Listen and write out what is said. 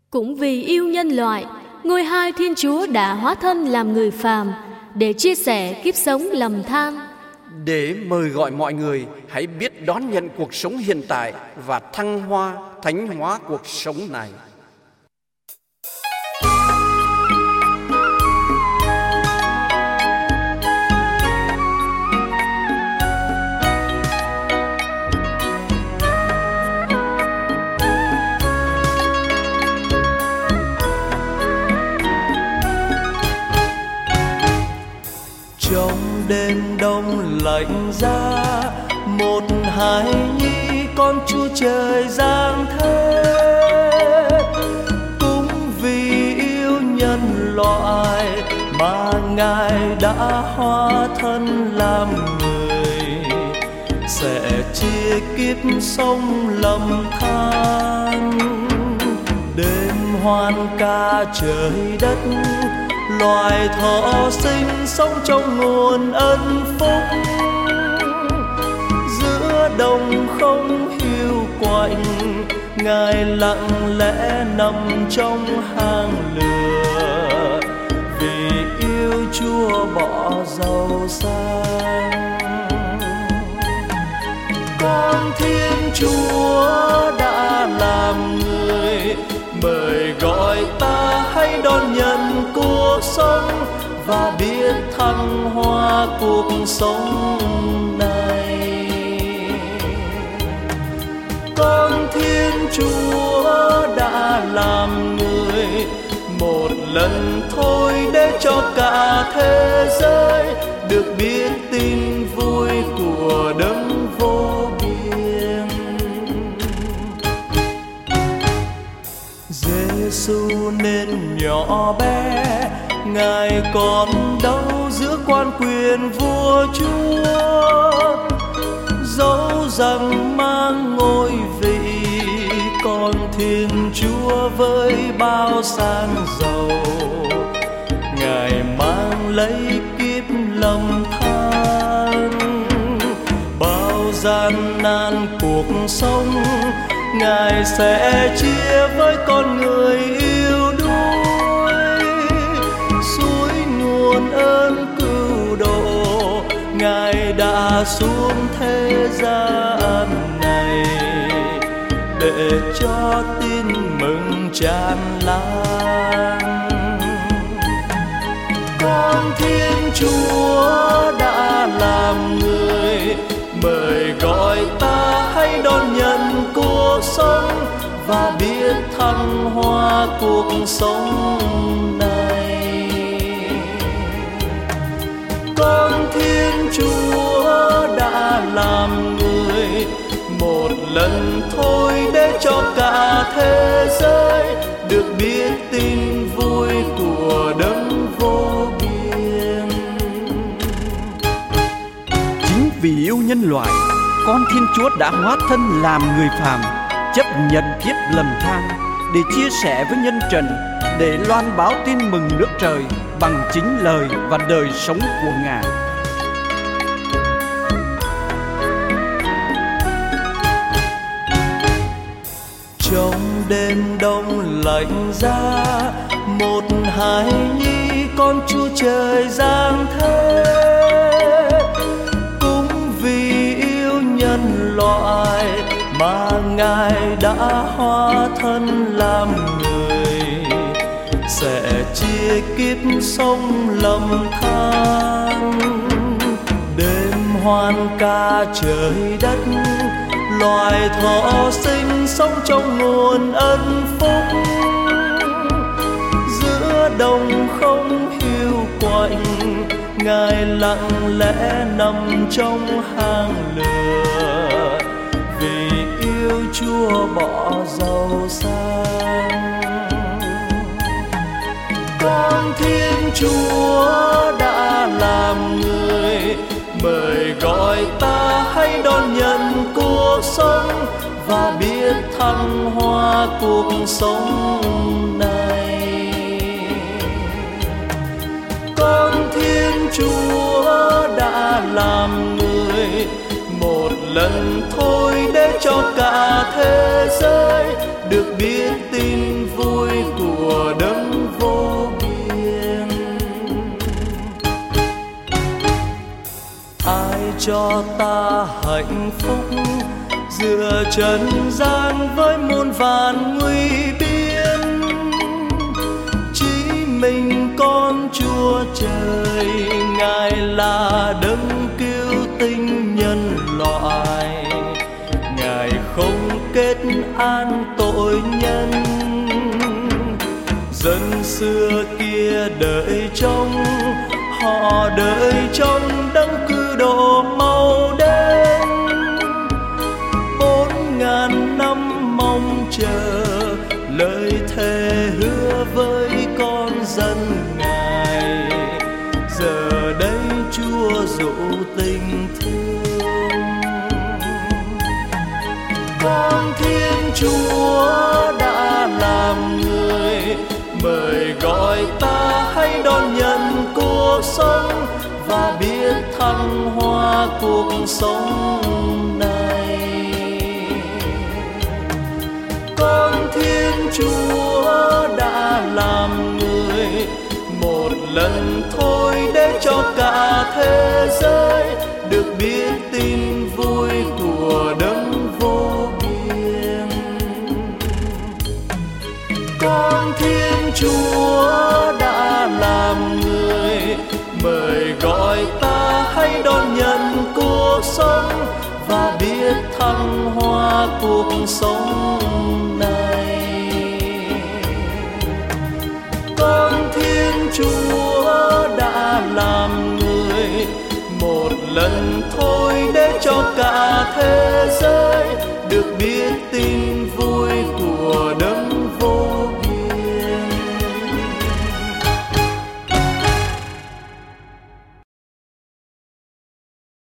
Cũng vì yêu nhân loại, ngôi hai Thiên Chúa đã hóa thân làm người phàm để chia sẻ kiếp sống lầm than, để mời gọi mọi người hãy biết đón nhận cuộc sống hiện tại và thăng hoa, thánh hóa cuộc sống này. Trong đêm đông lạnh giá, một hài nhi con Chúa Trời giáng thế. Cũng vì yêu nhân loại mà Ngài đã hóa thân làm người, sẽ chia kiếp sống lầm than. Đêm hoan ca trời đất, loài thọ sinh sống trong nguồn ân phúc. Giữa đồng không hiu quạnh, Ngài lặng lẽ nằm trong hang lửa, vì yêu Chúa bỏ giàu sang. Con Thiên Chúa đã làm người, mời gọi ta hãy đón nhận cuộc sống và biết thăng hoa cuộc sống này. Con Thiên Chúa đã làm người một lần thôi để cho cả thế giới được biết tin vui của Đấng vô biên. Giêsu nên nhỏ bé, Ngài còn đâu giữa quan quyền vua chúa. Dẫu rằng mang ngôi vị, con Thiên Chúa với bao sang giàu, Ngài mang lấy kiếp lầm than. Bao gian nan cuộc sống, Ngài sẽ chia với con người yêu đuối. Suối nguồn ơn cứu độ, Ngài đã xuống thế gian này để cho tin mừng tràn lan. Con Thiên Chúa đã làm người, mời gọi ta hãy đón nhận cuộc sống và biết thăng hoa cuộc sống này. Con Thiên Chúa đã làm người một lần thôi để cho cả thế giới được biết tin vui của Đấng vô biên. Chính vì yêu nhân loại, con Thiên Chúa đã hóa thân làm người phàm, chấp nhận kiếp lầm than để chia sẻ với nhân trần, để loan báo tin mừng nước trời bằng chính lời và đời sống của Ngài. Trong đêm đông lạnh giá, một hài nhi con Chúa Trời giáng thế. Cũng vì yêu nhân loại mà Ngài đã hóa thân làm người, sẽ chia kiếp sống lầm than. Đêm hoan ca trời đất, loài thọ sinh sống trong nguồn ân phúc. Giữa đồng không hiu quạnh, Ngài lặng lẽ nằm trong hang lửa, vì yêu Chúa bỏ giàu sang. Con Thiên Chúa đã làm người, mời gọi ta hãy đón nhận cuộc sống và biết thăng hoa cuộc sống này. Con Thiên Chúa đã làm người một lần thôi để cho cả thế giới được biết tin vui cho ta hạnh phúc, giữa trần gian với muôn vàn nguy biên. Chỉ mình con Chúa Trời, Ngài là đấng cứu tinh nhân loại. Ngài không kết án tội nhân. Dân xưa kia đợi trông, họ đợi trông đấng cứu độ mau đến. 4000 năm mong chờ lời thề hứa với con dân Ngài. Giờ đây Chúa dỗ tình thương. Con Thiên Chúa đã làm người, mời gọi ta hãy đón nhận cuộc sống và biết thăng hoa cuộc sống này. Con Thiên Chúa đã làm người một lần thôi để cho cả thế giới được biết tin vui của đấng vô biên. Con Thiên Chúa đã làm người, mời gọi ta hãy đón nhận cuộc sống và biết thăng hoa cuộc sống này. Con Thiên Chúa đã làm người một lần thôi để cho cả thế giới được biết tin